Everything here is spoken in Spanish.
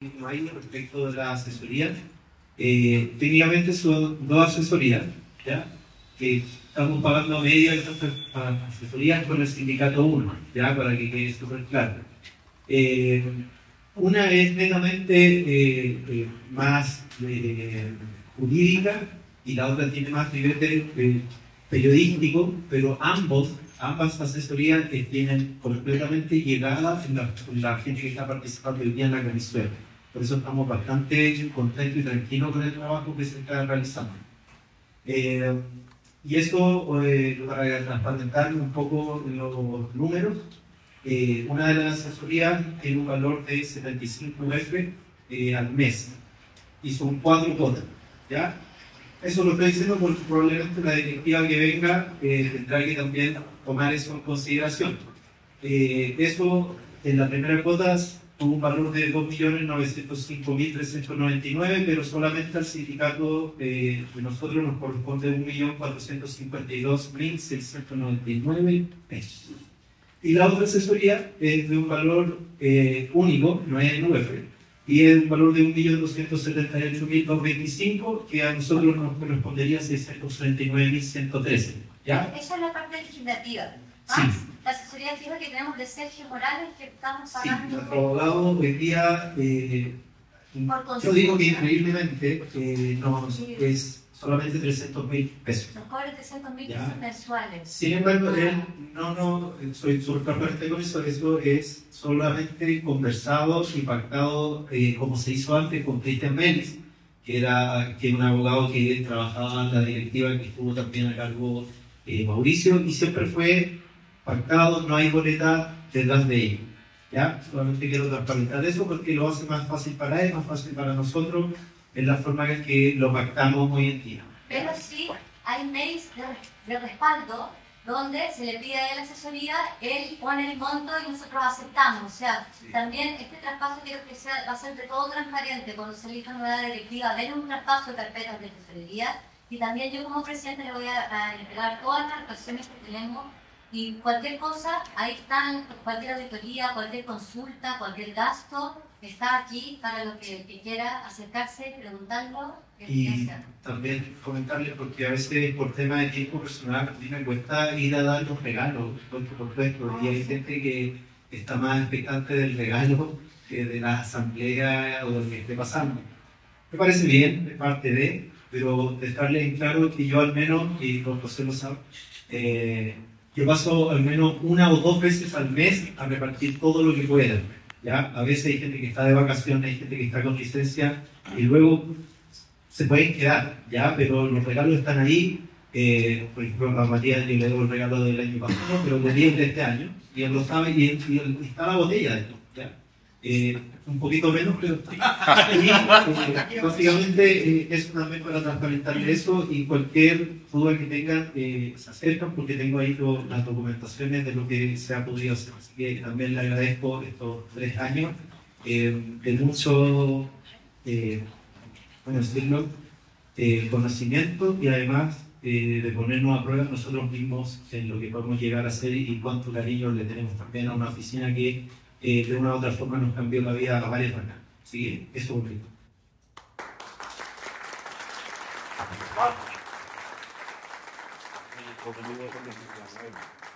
No hay respecto de la asesoría. Técnicamente son dos asesorías, ¿ya? Que estamos pagando media asesorías con el sindicato 1, ¿ya? Para que quede súper claro. Una es netamente más jurídica y la otra tiene más nivel periodístico, pero ambas asesorías que tienen completamente llegada en la gente que está participando hoy día en la Venezuela. Por eso estamos bastante contentos y tranquilos con el trabajo que se está realizando. Y eso, para transparentar un poco los números, una de las asesorías tiene un valor de 75 UF al mes y son 4 cuotas, ¿ya? Eso lo estoy diciendo porque probablemente la directiva que venga tendrá que también tomar eso en consideración. Eso en la primera cuota tuvo un valor de 2.905.399, pero solamente al sindicato de nosotros nos corresponde 1.452.699 pesos. Y la otra asesoría es de un valor único, no es en UF, y es un valor de 1.278.225, que a nosotros nos correspondería 639.113. ¿Ya? Esa es la parte legislativa. Sí. La asesoría fija que tenemos de Sergio Morales, que estamos pagando. Sí, nuestro abogado hoy día, yo digo que increíblemente, es solamente 300.000 pesos. Nos cobran 300.000 pesos mensuales. Sin embargo, él soy súper transparente con eso es solamente conversado y pactado, como se hizo antes con Cristian Vélez, que era un abogado que trabajaba en la directiva, que estuvo también a cargo Mauricio, y siempre fue pactado, no hay boleta detrás de ello. ¿Ya? Solamente quiero transparentar eso porque lo hace más fácil para él, más fácil para nosotros, es la forma en que lo pactamos hoy en día. Pero sí hay mails de respaldo donde se le pide a él asesoría, él pone el monto y nosotros aceptamos. O sea, también este traspaso quiero que va a ser de todo transparente. Cuando se elija una nueva directiva, ver un traspaso de carpetas de tesorería, y también yo como presidente le voy a entregar todas las actuaciones que tenemos. Y cualquier cosa, ahí están, cualquier auditoría, cualquier consulta, cualquier gasto, está aquí para los que quiera acercarse, preguntarlo. Y también comentarles, porque a veces por tema de tiempo personal, a mí me cuesta ir a dar los regalos, y hay gente que está más expectante del regalo que de la asamblea o de lo que esté pasando. Me parece bien, de parte de, pero dejarles en claro que yo al menos, y don José lo sabe, yo paso al menos 1 o 2 veces al mes a repartir todo lo que pueda. ¿Ya? A veces hay gente que está de vacaciones, hay gente que está con licencia y luego se pueden quedar, ¿ya? Pero los regalos están ahí. Por ejemplo, a Matías yo le doy el regalo del año pasado, pero de este año, y él lo sabe, y está la botella de esto, ¿ya? Un poquito menos, pero básicamente es una vez para transparentarle eso, y cualquier duda que tengan se acercan porque tengo ahí las documentaciones de lo que se ha podido hacer. Así que también le agradezco estos 3 años de mucho, decirlo, conocimiento y además de ponernos a prueba nosotros mismos en lo que podemos llegar a hacer y cuánto cariño le tenemos también a una oficina que de una u otra forma nos cambió la vida a varias maneras. Así que eso es un poquito.